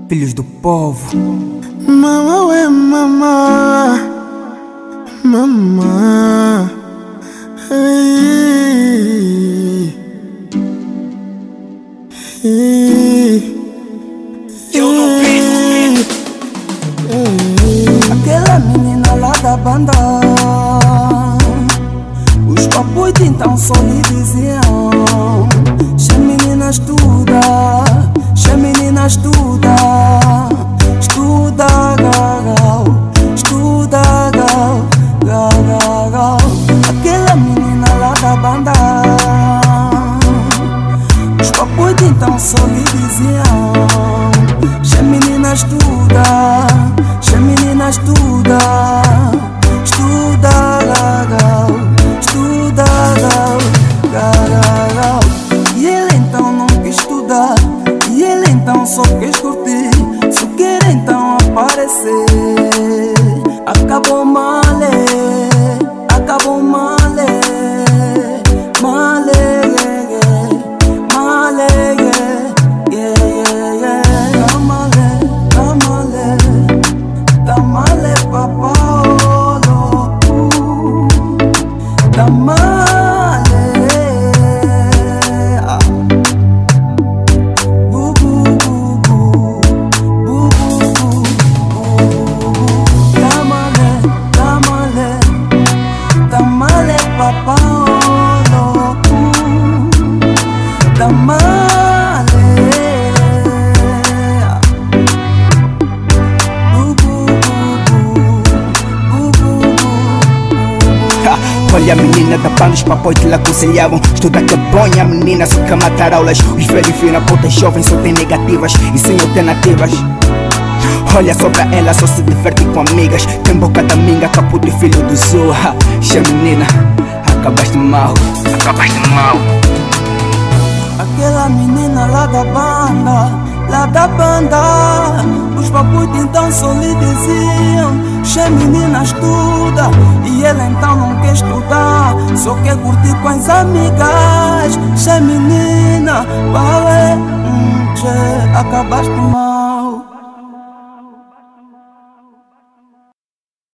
filhos do povo. Mama, ué, mama, mama, ei, ei, ei, Aquela menina lá da banda, os papos então só lhe diziam: Che menina estuda, che menina estuda, estuda gagal, estuda gal, gagal. Aquela menina lá da banda, os papos então só lhe diziam: Che menina estuda, che menina estuda, estuda gagal, estuda gagal. E ele então não quis estudar, e ele então só quis curtir, só quer então aparecer. Acabou male, acabou male, male, male, tá male, tá male, tá male, papalo, tá male. Olha a menina da banda, os papóis te lhe aconselhavam: estuda que é bom e a menina só quer matar aulas. Os velhos viram a puta jovem só tem negativas e sem alternativas. Olha só pra ela, só se diverte com amigas. Tem boca da minga, capo de filho do Zoa. Che menina, acabaste mal, acabaste mal. Aquela menina lá da banda, os papos então só lhe diziam: Che menina estuda, e ela então não quer estudar, só quer curtir com as amigas. Che menina, che, acabaste mal.